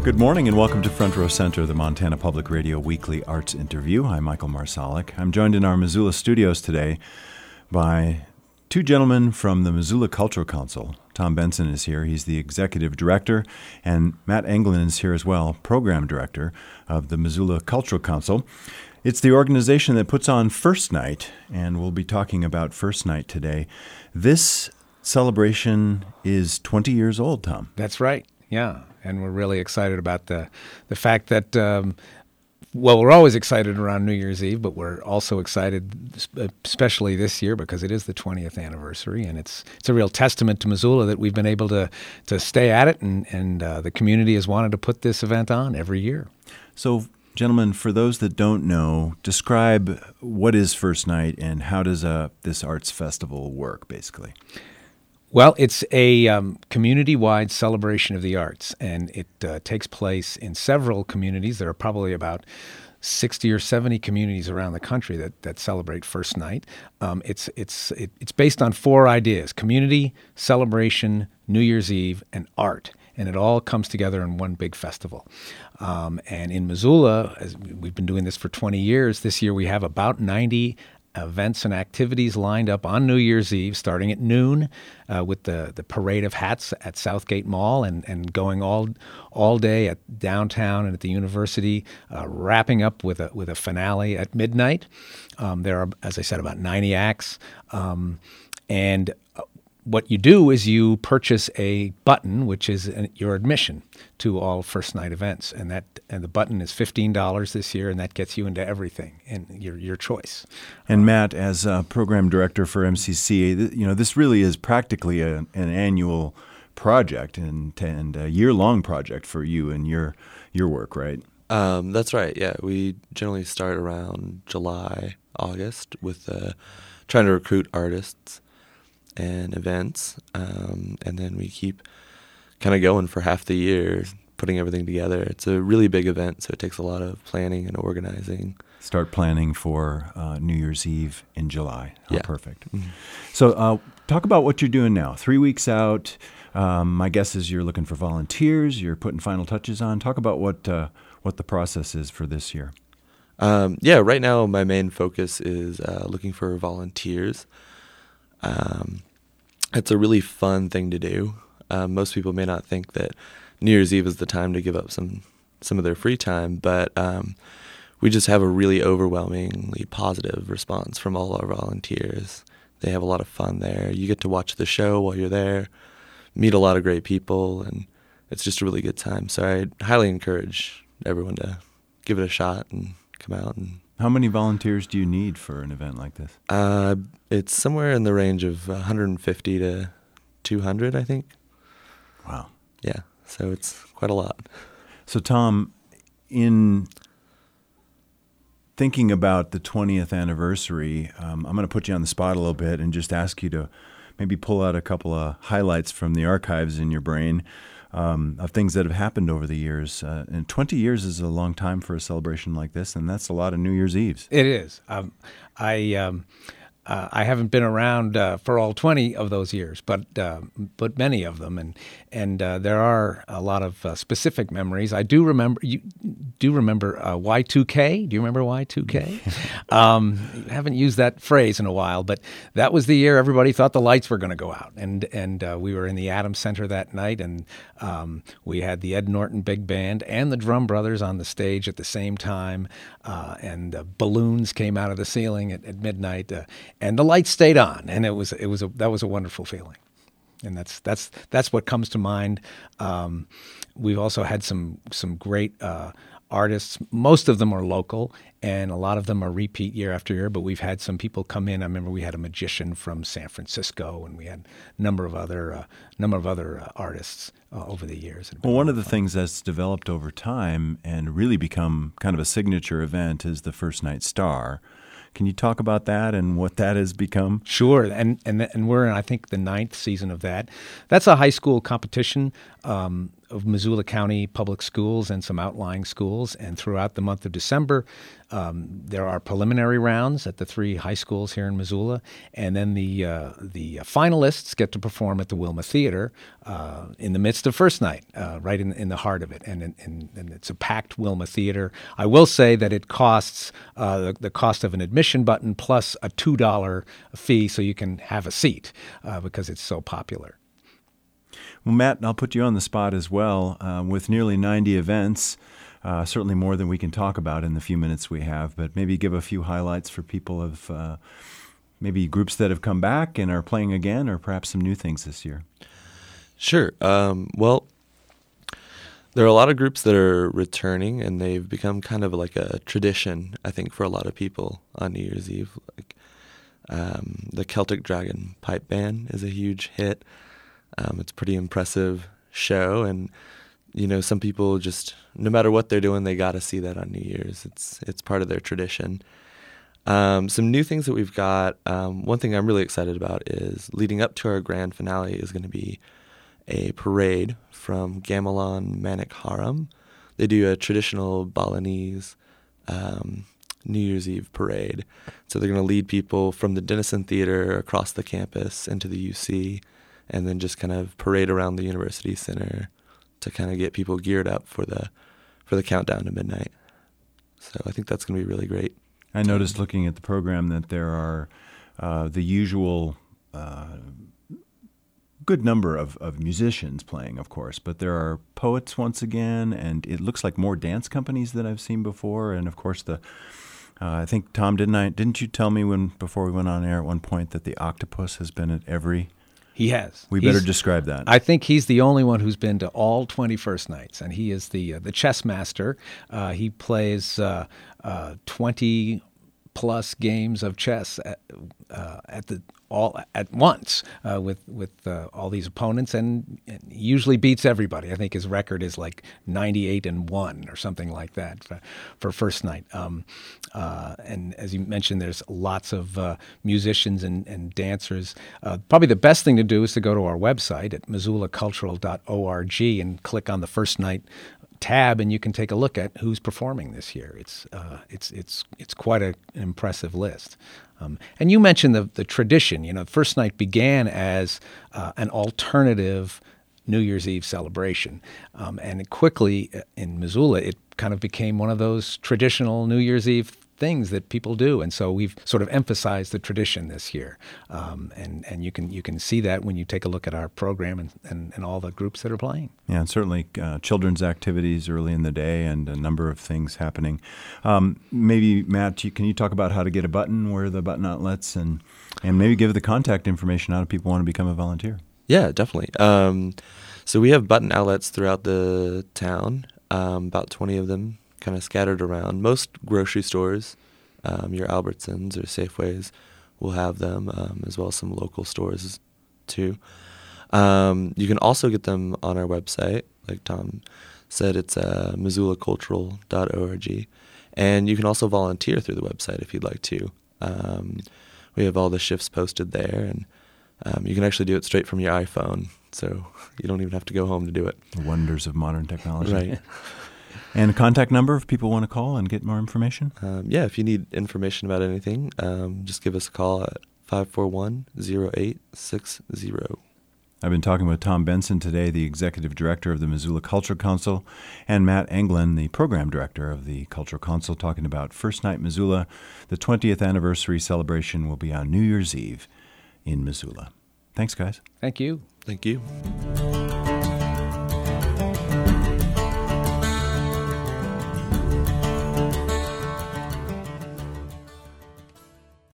Good morning and welcome to Front Row Center, the Montana Public Radio weekly arts interview. I'm Michael Marsalik. I'm joined in our Missoula studios today by two gentlemen from the Missoula Cultural Council. Tom Benson is here. He's the executive director, and Matt Englund is here as well, program director of the Missoula Cultural Council. It's the organization that puts on First Night, and we'll be talking about First Night today. This celebration is 20 years old, Tom. That's right, yeah. And we're really excited about the fact that, we're always excited around New Year's Eve, but we're also excited, especially this year, because it is the 20th anniversary, and it's a real testament to Missoula that we've been able to stay at it, and the community has wanted to put this event on every year. So, gentlemen, for those that don't know, describe what is First Night and how does this arts festival work, basically? Well, it's a community-wide celebration of the arts, and it takes place in several communities. There are probably about 60 or 70 communities around the country that celebrate First Night. It's based on four ideas: community, celebration, New Year's Eve, and art. And it all comes together in one big festival. And in Missoula, as we've been doing this for 20 years, this year we have about 90 events and activities lined up on New Year's Eve, starting at noon with the parade of hats at Southgate Mall and going all day at downtown and at the university, wrapping up with a finale at midnight. There are, as I said, about 90 acts. And what you do is you purchase a button, which is your admission to all First Night events, and the button is $15 this year, and that gets you into everything and your choice. And Matt, as program director for MCC, this really is practically an annual project and a year-long project for you and your work, right? That's right. Yeah, we generally start around July, August with trying to recruit artists and events, and then we keep kind of going for half the year, putting everything together. It's a really big event, so it takes a lot of planning and organizing. Start planning for New Year's Eve in July. Oh, yeah. Perfect. Mm-hmm. So talk about what you're doing now. 3 weeks out. My guess is you're looking for volunteers. You're putting final touches on. Talk about what the process is for this year. Right now my main focus is looking for volunteers. It's a really fun thing to do. Most people may not think that New Year's Eve is the time to give up some of their free time, but we just have a really overwhelmingly positive response from all our volunteers. They have a lot of fun there. You get to watch the show while you're there, meet a lot of great people, and it's just a really good time. So I highly encourage everyone to give it a shot and come out. And how many volunteers do you need for an event like this? It's somewhere in the range of 150 to 200, I think. Wow. Yeah, so it's quite a lot. So, Tom, in thinking about the 20th anniversary, I'm going to put you on the spot a little bit and just ask you to maybe pull out a couple of highlights from the archives in your brain of things that have happened over the years. And 20 years is a long time for a celebration like this, and that's a lot of New Year's Eves. It is. I haven't been around for all 20 of those years, but many of them, and there are a lot of specific memories. I do remember. You do remember Y2K? Do you remember Y2K? Haven't used that phrase in a while, but that was the year everybody thought the lights were going to go out, and we were in the Adams Center that night, and we had the Ed Norton Big Band and the Drum Brothers on the stage at the same time, and balloons came out of the ceiling at midnight. And the lights stayed on, and that was a wonderful feeling, and that's what comes to mind. We've also had some great artists. Most of them are local, and a lot of them are repeat year after year. But we've had some people come in. I remember we had a magician from San Francisco, and we had a number of other artists over the years. Well, one of the things that's developed over time and really become kind of a signature event is the First Night Star. Can you talk about that and what that has become? Sure, and we're in, I think, the 9th season of that. That's a high school competition of Missoula County Public Schools and some outlying schools. And throughout the month of December, there are preliminary rounds at the 3 high schools here in Missoula, and then the finalists get to perform at the Wilma Theater in the midst of first night, right in the heart of it. And it's a packed Wilma Theater. I will say that it costs the cost of an admission button plus a $2 fee so you can have a seat because it's so popular. Well, Matt, I'll put you on the spot as well. With nearly 90 events, certainly more than we can talk about in the few minutes we have, but maybe give a few highlights for people of maybe groups that have come back and are playing again, or perhaps some new things this year. Sure. Well, there are a lot of groups that are returning, and they've become kind of like a tradition, I think, for a lot of people on New Year's Eve. Like the Celtic Dragon Pipe Band is a huge hit. It's a pretty impressive show, and some people just, no matter what they're doing, they got to see that on New Year's. It's part of their tradition. Some new things that we've got. One thing I'm really excited about is leading up to our grand finale is going to be a parade from Gamelan Manic Haram. They do a traditional Balinese New Year's Eve parade. So they're going to lead people from the Denison Theater across the campus into the UC, and then just kind of parade around the University Center to kind of get people geared up for the countdown to midnight. So I think that's going to be really great. I noticed looking at the program that there are the usual good number of musicians playing, of course, but there are poets once again, and it looks like more dance companies than I've seen before. And of course, I think, Tom, didn't you tell me before we went on air at one point that the Octopus has been at every? He has. We better describe that. I think he's the only one who's been to all 21st nights, and he is the chess master. He plays 20 plus games of chess all at once with all these opponents, and usually beats everybody. I think his record is like 98-1 or something like that for first night. And as you mentioned, there's lots of musicians and dancers. Probably the best thing to do is to go to our website at missoulacultural.org and click on the first night tab, and you can take a look at who's performing this year. It's quite an impressive list. And you mentioned the tradition. First night began as an alternative New Year's Eve celebration, and it quickly in Missoula it kind of became one of those traditional New Year's Eve things that people do, and so we've sort of emphasized the tradition this year, and you can see that when you take a look at our program and all the groups that are playing. Yeah, and certainly children's activities early in the day and a number of things happening. Maybe, Matt, can you talk about how to get a button, where are the button outlets, and maybe give the contact information out if people want to become a volunteer? Yeah, definitely. So we have button outlets throughout the town, about 20 of them, kind of scattered around. Most grocery stores, your Albertsons or Safeways, will have them, as well as some local stores too. You can also get them on our website. Like Tom said, it's missoulacultural.org. And you can also volunteer through the website if you'd like to. We have all the shifts posted there, and you can actually do it straight from your iPhone, so you don't even have to go home to do it. The wonders of modern technology. Right. And a contact number if people want to call and get more information? If you need information about anything, just give us a call at 541-0860. I've been talking with Tom Benson today, the Executive Director of the Missoula Cultural Council, and Matt Englund, the Program Director of the Cultural Council, talking about First Night Missoula. The 20th anniversary celebration will be on New Year's Eve in Missoula. Thanks, guys. Thank you. Thank you.